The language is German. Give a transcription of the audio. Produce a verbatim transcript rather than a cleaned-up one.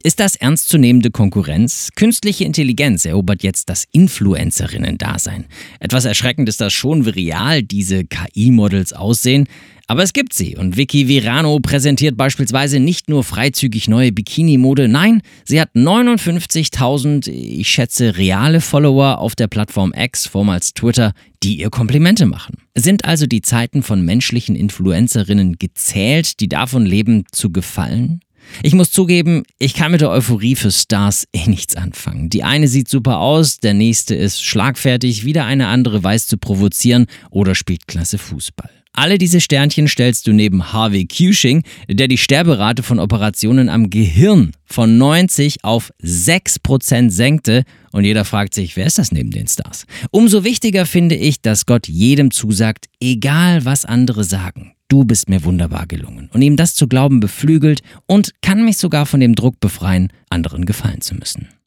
Ist das ernstzunehmende Konkurrenz? Künstliche Intelligenz erobert jetzt das Influencerinnen-Dasein. Etwas erschreckend ist das schon, wie real diese K I-Models aussehen. Aber es gibt sie und Vicky Virano präsentiert beispielsweise nicht nur freizügig neue Bikini-Mode, nein, sie hat neunundfünfzigtausend, ich schätze, reale Follower auf der Plattform X, vormals Twitter, die ihr Komplimente machen. Sind also die Zeiten von menschlichen Influencerinnen gezählt, die davon leben, zu gefallen? Ich muss zugeben, ich kann mit der Euphorie für Stars eh nichts anfangen. Die eine sieht super aus, der nächste ist schlagfertig, wieder eine andere weiß zu provozieren oder spielt klasse Fußball. Alle diese Sternchen stellst du neben Harvey Cushing, der die Sterberate von Operationen am Gehirn von neunzig auf sechs Prozent senkte. Und jeder fragt sich, wer ist das neben den Stars? Umso wichtiger finde ich, dass Gott jedem zusagt, egal was andere sagen. Du bist mir wunderbar gelungen. Und ihm das zu glauben beflügelt und kann mich sogar von dem Druck befreien, anderen gefallen zu müssen.